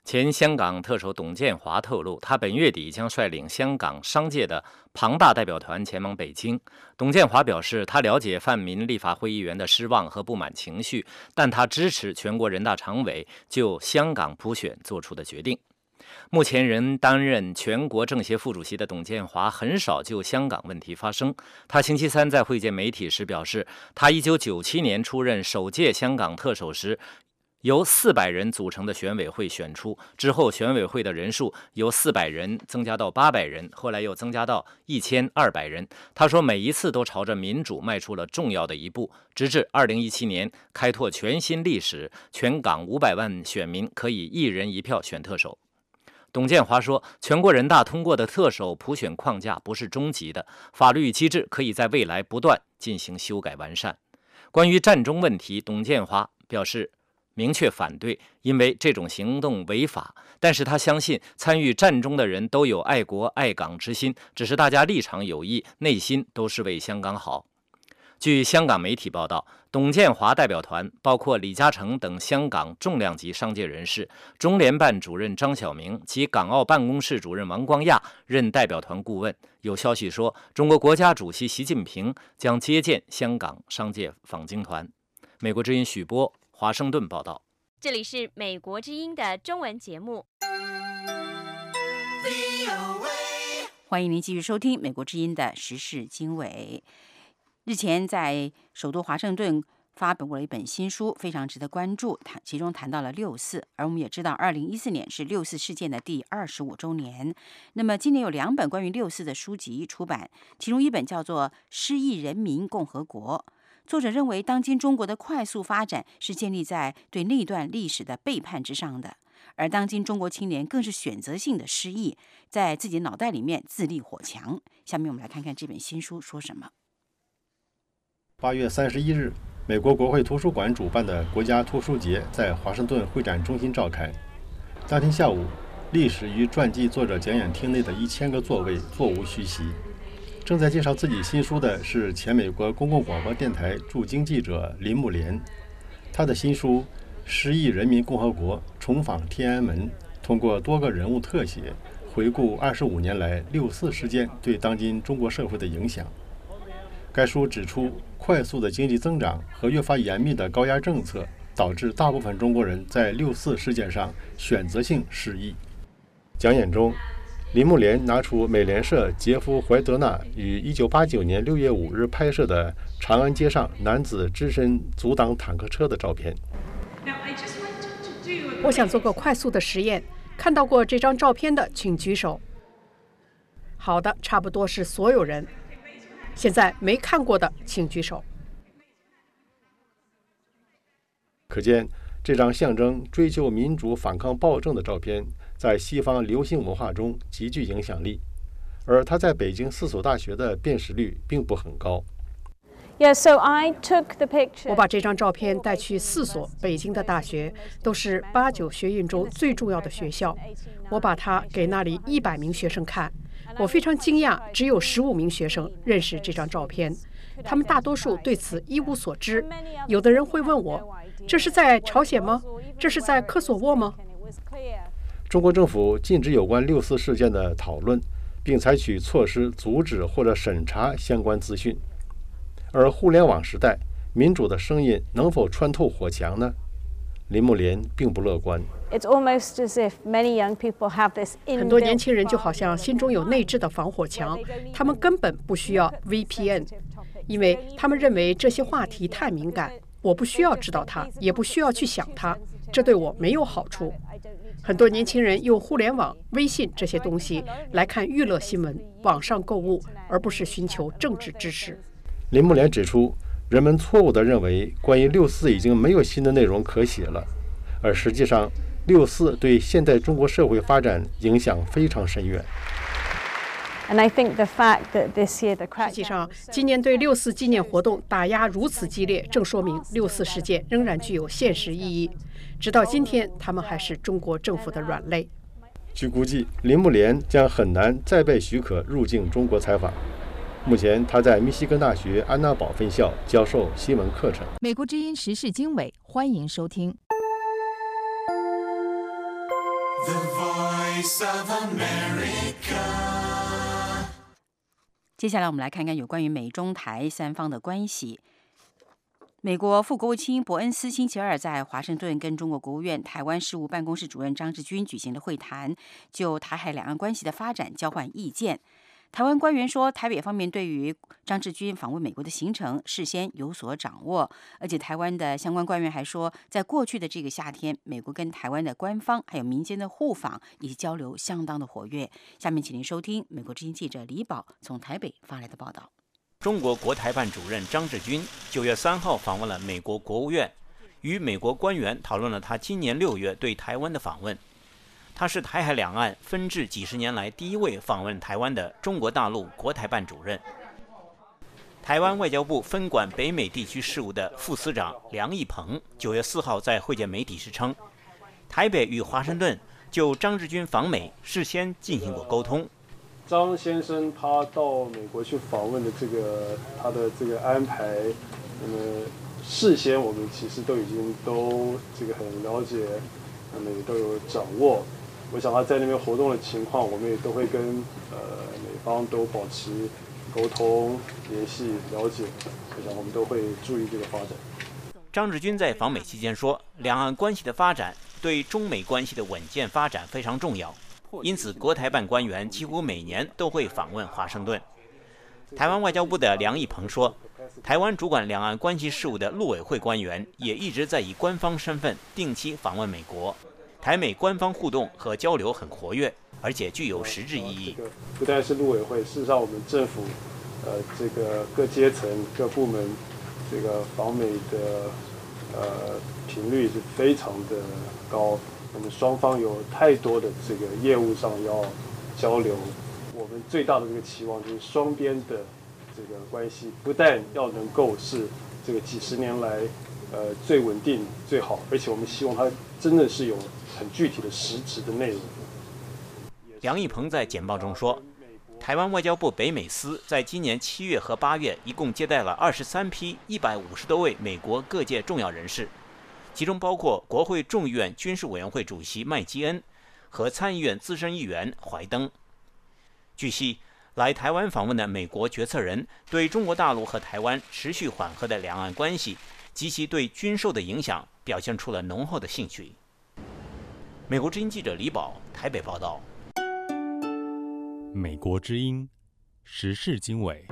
前香港特首董建华透露，他本月底将率领香港商界的庞大代表团前往北京。董建华表示，他了解泛民立法会议员的失望和不满情绪，但他支持全国人大常委就香港普选做出的决定。目前仍担任全国政协副主席的董建华很少就香港问题发声。他星期三在会见媒体时表示，他1997年出任首届香港特首时，由400人组成的选委会选出，之后选委会的人数由400人增加到800人，后来又增加到1200人。他说，每一次都朝着民主迈出了重要的一步，直至2017年开拓全新历史，全港500万选民可以1人1票选特首。董建华说，全国人大通过的特首普选框架不是终极的，法律机制可以在未来不断进行修改完善。关于战中问题，董建华表示明确反对，因为这种行动违法，但是他相信参与战中的人都有爱国爱港之心，只是大家立场有异，内心都是为香港好。据香港媒体报道，董建华代表团包括李嘉诚等香港重量级商界人士，中联办主任张晓明及港澳办公室主任王光亚任代表团顾问。有消息说，中国国家主席习近平将接见香港商界访京团。美国之音许波，华盛顿报道。 这里是美国之音的中文节目。 欢迎您继续收听美国之音的时事经纬。日前在首都华盛顿发表过了一本新书，非常值得关注，其中谈到了6·4，而我们也知道2014年是6·4事件的第25周年。那么今年有2本关于6·4的书籍出版，其中一本叫做《失忆人民共和国》。作者认为，当今中国的快速发展是建立在对那段历史的背叛之上的，而当今中国青年更是选择性的失忆，在自己脑袋里面自立火墙。下面我们来看看这本新书说什么。 8月31日，美国国会图书馆主办的国家图书节在华盛顿会展中心召开。当天下午，历史与传记作者讲演厅内的1000个座位座无虚席。正在介绍自己新书的是前美国公共广播电台驻京记者林木莲。他的新书《失忆人民共和国：重访天安门》通过多个人物特写，回顾25年来6·4事件对当今中国社会的影响。该书指出，快速的经济增长和越发严密的高压政策导致大部分中国人在6·4事件上选择性失忆。讲演中，林木莲拿出美联社杰夫·怀德纳于1989年6月5日拍摄的长安街上男子只身阻挡坦克车的照片。 我想做个快速的实验，看到过这张照片的请举手。好的，差不多是所有人。现在没看过的请举手。 可见，这张象征追求民主、反抗暴政的照片在西方流行文化中极具影响力，而它在北京4所大学的辨识率并不很高。 我把这张照片带去4所北京的大学，都是8、9学运中最重要的学校。我把它给那里100名学生看，我非常惊讶，只有15名学生认识这张照片，他们大多数对此一无所知。有的人会问我，这是在朝鲜吗？这是在科索沃吗？ 中国政府禁止有关6·4事件的讨论，并采取措施阻止或者审查相关资讯。而互联网时代，民主的声音能否穿透火墙呢？林木莲并不乐观。 很多年轻人就好像心中有内置的防火墙，他们根本不需要 VPN， 因为他们认为这些话题太敏感，我不需要知道它，也不需要去想它，这对我没有好处。很多年轻人用互联网、微信这些东西来看娱乐新闻、网上购物，而不是寻求政治知识。 林木莲指出，人们错误地认为关于6·4已经没有新的内容可写了，而实际上6·4对现代中国社会发展影响非常深远。 实际上，今年对6·4纪念活动打压如此激烈，正说明6·4事件仍然具有现实意义。直到今天，他们还是中国政府的软肋。 据估计，林木莲将很难再被许可入境中国采访。目前，他在密西根大学安娜堡分校教授新闻课程。 美国之音时事经纬，欢迎收听。 Voice of America。接下来我们来看看有关于美中台三方的关系。美国副国务卿伯恩斯星期二在华盛顿跟中国国务院台湾事务办公室主任张志军举行了会谈，就台海两岸关系的发展交换意见。台湾官员说，台北方面对于张志军访问美国的行程事先有所掌握，而且台湾的相关官员还说，在过去的这个夏天，美国跟台湾的官方还有民间的互访以及交流相当的活跃。下面请您收听美国之音记者李宝从台北发来的报道。 中国国台办主任张志军9月3号访问了美国国务院，与美国官员讨论了他今年6月对台湾的访问。他是台海两岸分治几十年来第一位访问台湾的中国大陆国台办主任。台湾外交部分管北美地区事务的副司长梁义鹏9月4号在会见媒体时称，台北与华盛顿就张志军访美事先进行过沟通。 张先生他到美国去访问的他的这个安排，那么事先我们其实都已经很了解，那么也都有掌握。我想他在那边活动的情况，我们也都会跟美方都保持沟通、联系、了解。我想我们都会注意这个发展。 张志军在访美期间说，两岸关系的发展对中美关系的稳健发展非常重要，因此国台办官员几乎每年都会访问华盛顿。台湾外交部的梁义鹏说，台湾主管两岸关系事务的陆委会官员也一直在以官方身份定期访问美国。台美官方互动和交流很活跃，而且具有实质意义。 不但是陆委会，事实上我们政府，各阶层、各部门，访美的频率是非常的高。我们双方有太多的业务上要交流。我们最大的期望就是双边的关系，不但要能够是几十年来最稳定最好，而且我们希望它真的是有很具体的实质的内容。 梁义鹏在简报中说，台湾外交部北美司在今年7月和8月一共接待了23批150多位美国各界重要人士，其中包括国会众议院军事委员会主席麦基恩和参议院资深议员怀登。据悉，来台湾访问的美国决策人对中国大陆和台湾持续缓和的两岸关系及其对军售的影响表现出了浓厚的兴趣。美国之音记者李宝台北报道。 美国之音时事经纬。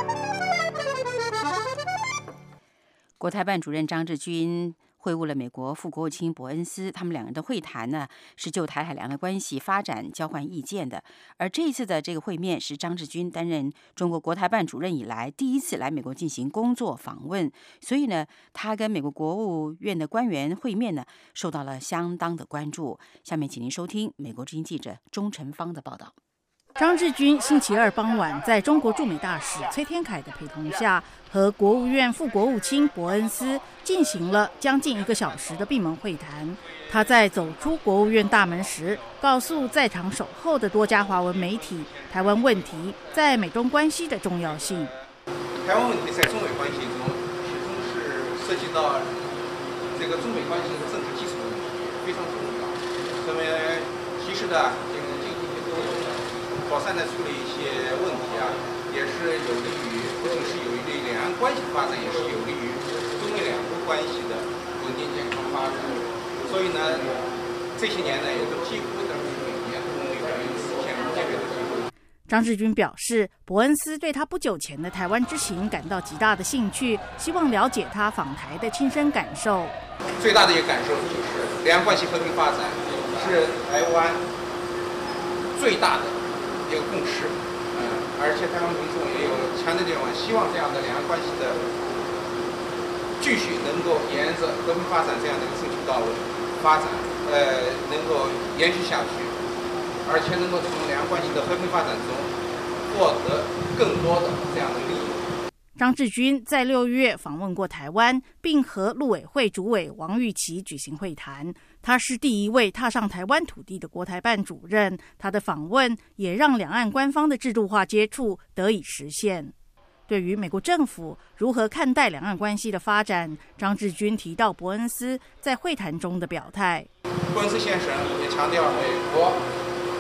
国台办主任张志军会晤了美国副国务卿伯恩斯，他们两人的会谈呢是就台海两岸关系发展交换意见的。而这一次的这个会面是张志军担任中国国台办主任以来第一次来美国进行工作访问，所以呢，他跟美国国务院的官员会面呢受到了相当的关注。下面请您收听美国之音记者钟晨芳的报道。 张志军星期二傍晚在中国驻美大使崔天凯的陪同下，和国务院副国务卿伯恩斯进行了将近1个小时的闭门会谈。他在走出国务院大门时，告诉在场守候的多家华文媒体，台湾问题在美中关系的重要性。 台湾问题在中美关系中始终是涉及到中美关系的政治基础问题，非常重要。那么其实呢，妥善的处理一些问题啊，也是有利于，不仅是有利于两岸关系的发展，也是有利于中美两国关系的稳定健康发展。所以呢，这些年呢，也都几乎的每年都能有实现见面的机会。 张志军表示，伯恩斯对他不久前的台湾之行感到极大的兴趣，希望了解他访台的亲身感受。 最大的一个感受就是两岸关系和平发展是台湾最大的一个共识，而且台湾民众也有强烈的愿望，希望这样的两岸关系的继续能够沿着和平发展这样的一个正确道路发展，能够延续下去，而且能够从两岸关系的和平发展中获得更多的这样的利益。 张志军在6月访问过台湾，并和陆委会主委王玉琦举行会谈。他是第一位踏上台湾土地的国台办主任，他的访问也让两岸官方的制度化接触得以实现。对于美国政府如何看待两岸关系的发展，张志军提到伯恩斯在会谈中的表态。 伯恩斯先生也强调，美国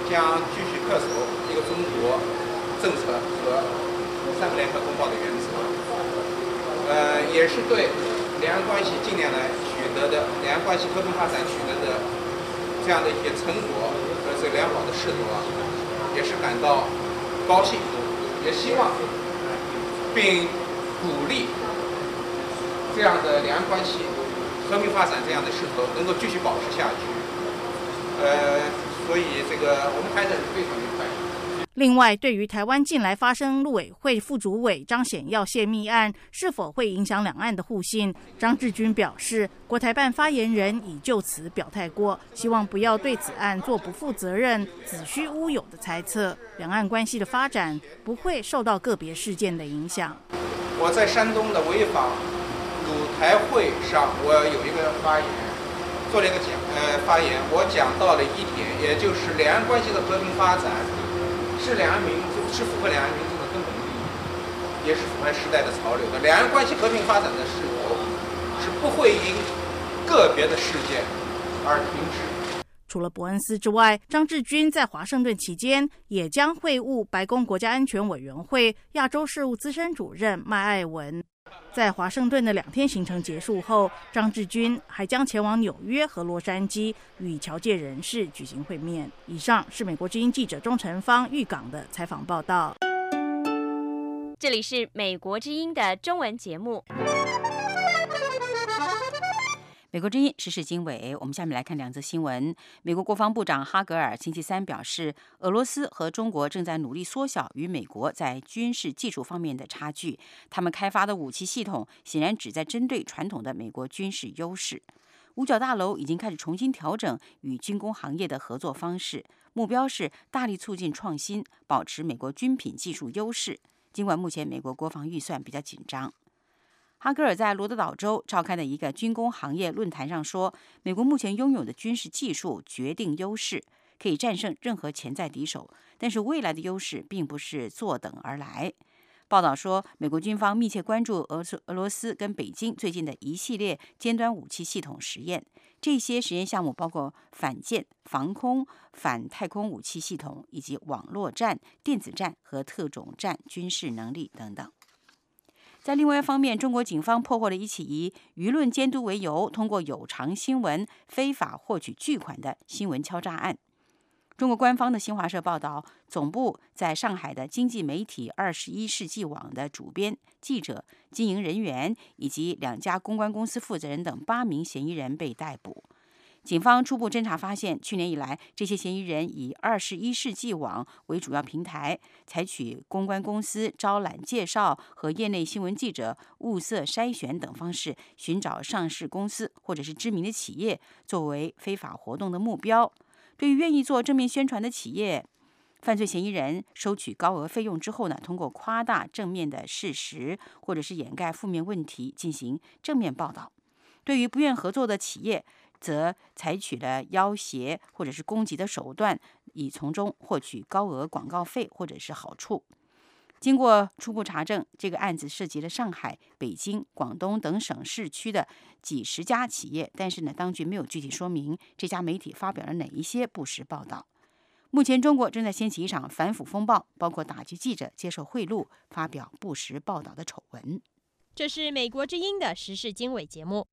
将继续恪守一个中国政策和3个联合公报的原则，也是对两岸关系近年来取得的两岸关系和平发展取得的这样的一些成果和这良好的势头也是感到高兴，也希望并鼓励这样的两岸关系和平发展这样的势头能够继续保持下去。所以这个我们台长是非常愉快。 另外，对于台湾近来发生陆委会副主委张显耀泄密案是否会影响两岸的互信，张志军表示，国台办发言人已就此表态过，希望不要对此案做不负责任、子虚乌有的猜测。两岸关系的发展不会受到个别事件的影响。 我在山东的潍坊鲁台会上，我有一个发言，做了一个发言，我讲到了一点，也就是两岸关系的和平发展是两岸民族是符合两岸民族的根本利益，也是符合时代的潮流的。两岸关系和平发展的势头是不会因个别的事件而停止。 除了伯恩斯之外，张志军在华盛顿期间也将会晤白宫国家安全委员会亚洲事务资深主任麦艾文。在华盛顿的2天行程结束后，张志军还将前往纽约和洛杉矶与侨界人士举行会面。以上是美国之音记者钟成芳预港的采访报道。 这里是美国之音的中文节目。 美国之音时事经纬，我们下面来看2则新闻。美国国防部长哈格尔星期三表示，俄罗斯和中国正在努力缩小与美国在军事技术方面的差距。他们开发的武器系统显然旨在针对传统的美国军事优势。五角大楼已经开始重新调整与军工行业的合作方式，目标是大力促进创新，保持美国军品技术优势。尽管目前美国国防预算比较紧张。哈格尔在罗德岛州召开的一个军工行业论坛上说，美国目前拥有的军事技术决定优势，可以战胜任何潜在敌手，但是未来的优势并不是坐等而来。报道说，美国军方密切关注俄罗斯跟北京最近的一系列尖端武器系统实验，这些实验项目包括反舰、防空、反太空武器系统，以及网络战、电子战和特种战军事能力等等。在另外一方面，中国警方破获了一起以舆论监督为由，通过有偿新闻非法获取巨款的新闻敲诈案。中国官方的新华社报道，总部在上海的经济媒体21世纪网的主编、记者、经营人员以及2家公关公司负责人等8名嫌疑人被逮捕。警方初步侦查发现，去年以来，这些嫌疑人以21世纪网为主要平台，采取公关公司招揽介绍和业内新闻记者物色筛选等方式，寻找上市公司或者是知名的企业作为非法活动的目标。对于愿意做正面宣传的企业，犯罪嫌疑人收取高额费用之后呢，通过夸大正面的事实或者是掩盖负面问题进行正面报道。对于不愿合作的企业，则采取了要挟或者是攻击的手段，以从中获取高额广告费或者是好处。经过初步查证，这个案子涉及了上海、北京、广东等省市区的几十家企业，但是呢，当局没有具体说明这家媒体发表了哪一些不实报道。目前，中国正在掀起一场反腐风暴，包括打击记者接受贿赂、发表不实报道的丑闻。 这是美国之音的时事经纬节目。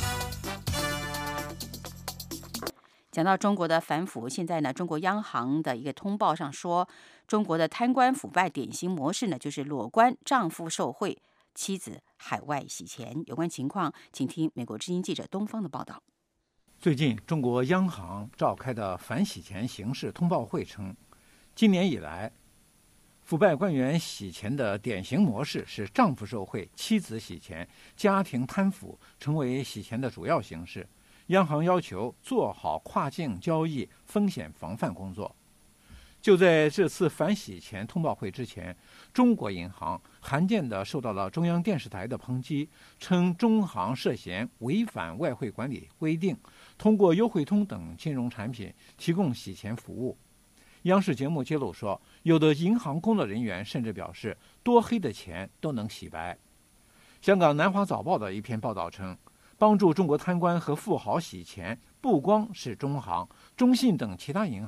讲到中国的反腐，现在呢，中国央行的一个通报上说，中国的贪官腐败典型模式呢，就是裸官丈夫受贿，妻子海外洗钱。有关情况，请听美国之音记者东方的报道。 最近，中国央行召开的反洗钱形势通报会称，今年以来，腐败官员洗钱的典型模式是丈夫受贿、妻子洗钱，家庭贪腐成为洗钱的主要形式。央行要求做好跨境交易风险防范工作。就在这次反洗钱通报会之前，中国银行罕见地受到了中央电视台的抨击，称中行涉嫌违反外汇管理规定，通过优惠通等金融产品提供洗钱服务。央视节目揭露说，有的银行工作人员甚至表示，多黑的钱都能洗白。香港南华早报的一篇报道称，帮助中国贪官和富豪洗钱，不光是中行、中信等其他银行，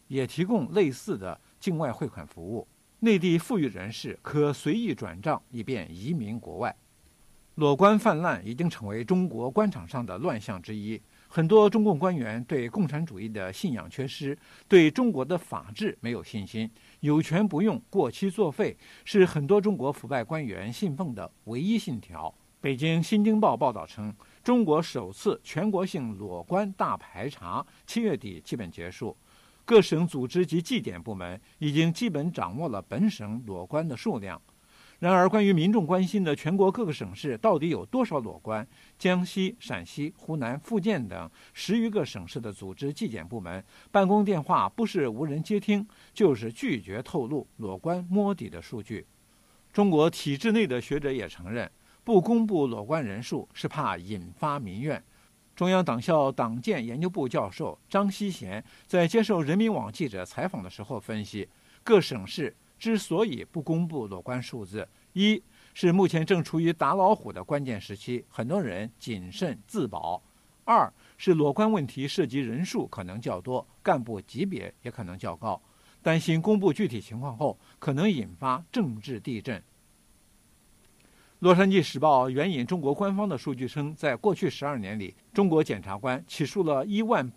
也提供类似的境外汇款服务，内地富裕人士可随意转账，以便移民国外。裸官泛滥已经成为中国官场上的乱象之一。很多中共官员对共产主义的信仰缺失，对中国的法治没有信心，有权不用，过期作废，是很多中国腐败官员信奉的唯一信条。北京新京报报道称，中国首次全国性裸官大排查7月底基本结束，各省组织及纪检部门已经基本掌握了本省裸官的数量。然而，关于民众关心的全国各个省市到底有多少裸官，江西、陕西、湖南、福建等10余个省市的组织纪检部门办公电话不是无人接听，就是拒绝透露裸官摸底的数据。中国体制内的学者也承认，不公布裸官人数是怕引发民怨。中央党校党建研究部教授张锡贤在接受人民网记者采访的时候分析，各省市之所以不公布裸官数字，一是目前正处于打老虎的关键时期，很多人谨慎自保；二是裸官问题涉及人数可能较多，干部级别也可能较高，担心公布具体情况后可能引发政治地震。洛杉矶时报援引中国官方的数据称，在过去12年里，中国检察官起诉了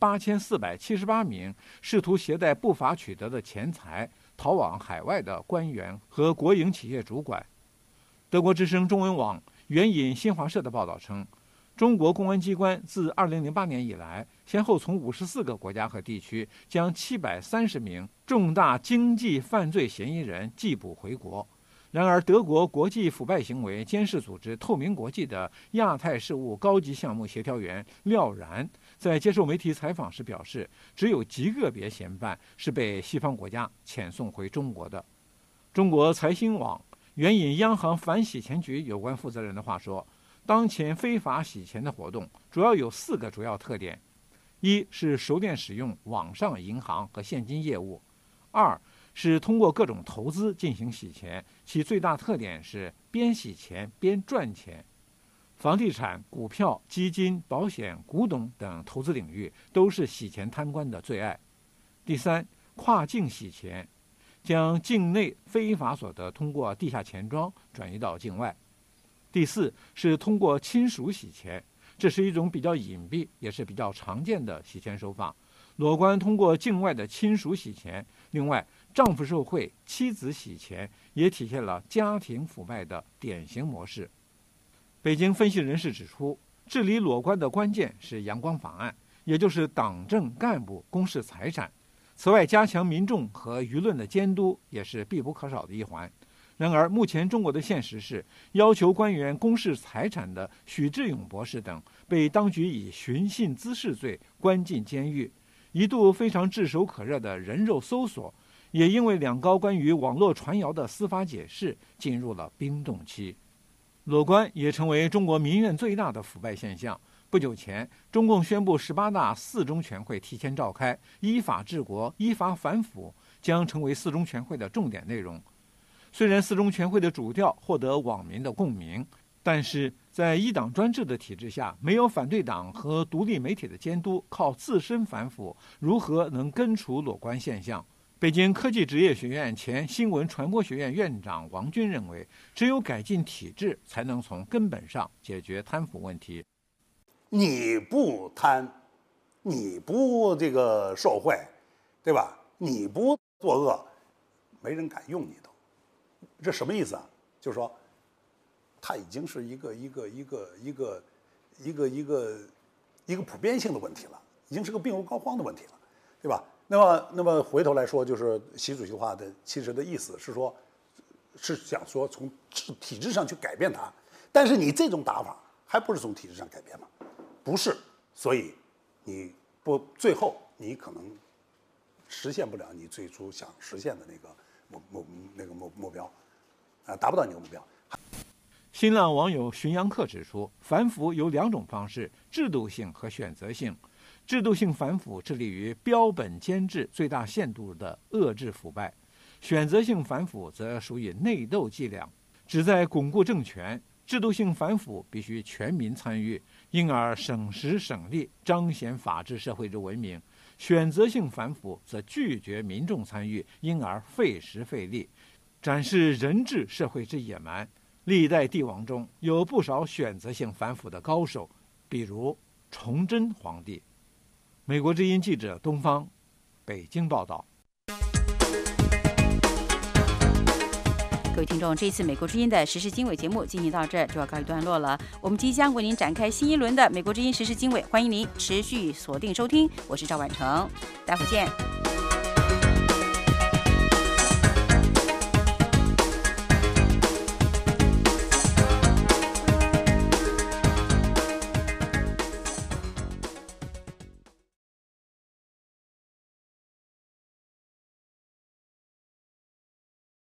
18478名试图携带不法取得的钱财逃往海外的官员和国营企业主管。德国之声中文网援引新华社的报道称，中国公安机关自2008年以来，先后从54个国家和地区将730名重大经济犯罪嫌疑人缉捕回国。然而，德国国际腐败行为监视组织透明国际的亚太事务高级项目协调员廖然在接受媒体采访时表示，只有极个别嫌犯是被西方国家遣送回中国的。中国财新网援引央行反洗钱局有关负责人的话说，当前非法洗钱的活动主要有4个主要特点：一是熟练使用网上银行和现金业务；二是通过各种投资进行洗钱，其最大特点是边洗钱边赚钱。房地产、股票、基金、保险、古董等投资领域都是洗钱贪官的最爱。第三，跨境洗钱，将境内非法所得通过地下钱庄转移到境外。第四是通过亲属洗钱，这是一种比较隐蔽也是比较常见的洗钱手法。裸官通过境外的亲属洗钱，另外丈夫受贿、妻子洗钱，也体现了家庭腐败的典型模式。北京分析人士指出，治理裸官的关键是阳光法案，也就是党政干部公示财产。此外，加强民众和舆论的监督也是必不可少的一环。然而，目前中国的现实是，要求官员公示财产的许志勇博士等，被当局以寻衅滋事罪关进监狱。一度非常炙手可热的人肉搜索，也因为两高关于网络传谣的司法解释进入了冰冻期。裸官也成为中国民怨最大的腐败现象。不久前，中共宣布18大4中全会提前召开，依法治国、依法反腐将成为4中全会的重点内容。虽然4中全会的主调获得网民的共鸣，但是在一党专制的体制下，没有反对党和独立媒体的监督，靠自身反腐，如何能根除裸官现象？北京科技职业学院前新闻传播学院院长王军认为，只有改进体制，才能从根本上解决贪腐问题。 你不贪，你不受贿，对吧？你不作恶，没人敢用你都。这什么意思啊？就是说，它已经是一个普遍性的问题了，已经是个病入膏肓的问题了，对吧？那么回头来说，就是习主席的话的其实的意思是说，是想说从体制上去改变它，但是你这种打法还不是从体制上改变吗？不是，所以你最后你可能实现不了你最初想实现的那个目标，达不到你的目标。 新浪网友荀阳克指出，反腐有2种方式：制度性和选择性。制度性反腐致力于标本兼治，最大限度地遏制腐败；选择性反腐则属于内斗伎俩，旨在巩固政权。制度性反腐必须全民参与，因而省时省力，彰显法治社会之文明。 选择性反腐则拒绝民众参与，因而费时费力，展示人治社会之野蛮。历代帝王中有不少选择性反腐的高手，比如崇祯皇帝。美国之音记者东方，北京报道。 各位听众，这一次美国之音的时事经纬节目进行到这就要告一段落了。我们即将为您展开新一轮的美国之音时事经纬，欢迎您持续锁定收听。我是赵婉成，待会见。